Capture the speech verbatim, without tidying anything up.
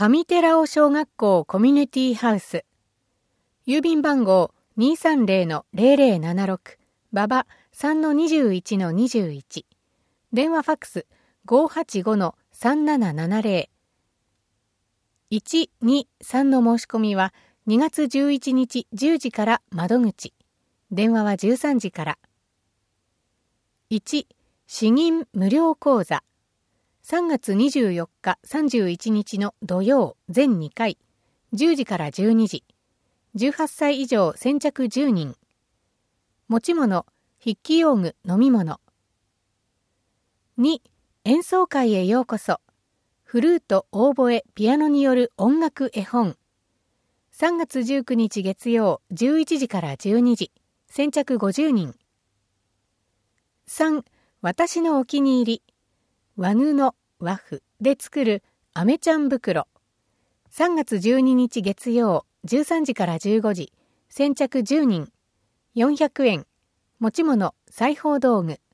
上寺尾小学校コミュニティハウス。郵便番号 にーさんぜろのぜろぜろななろく 馬場 さんのにじゅういちのにじゅういち。電話ファックス ごーはちごのさんななななぜろ。いち、に、さんの申し込みはにがつじゅういちにちじゅうじから窓口。電話はじゅうさんじから。いち、詩吟無料講座。さんがつにじゅうよっか、さんじゅういちにちの土曜全にかい、じゅうじからじゅうにじ。じゅうはっさい以上先着じゅうにん。持ち物、筆記用具、飲み物。に、演奏会へようこそ。フルート、オーボエ、ピアノによる音楽絵本。さんがつじゅうくにち月曜じゅういちじからじゅうにじ。先着ごじゅうにん。さん、私のお気に入り。和布、和布で作るアメちゃん袋。さんがつじゅうににち月曜じゅうさんじからじゅうごじ。先着じゅうにん。よんひゃくえん。持ち物、裁縫道具。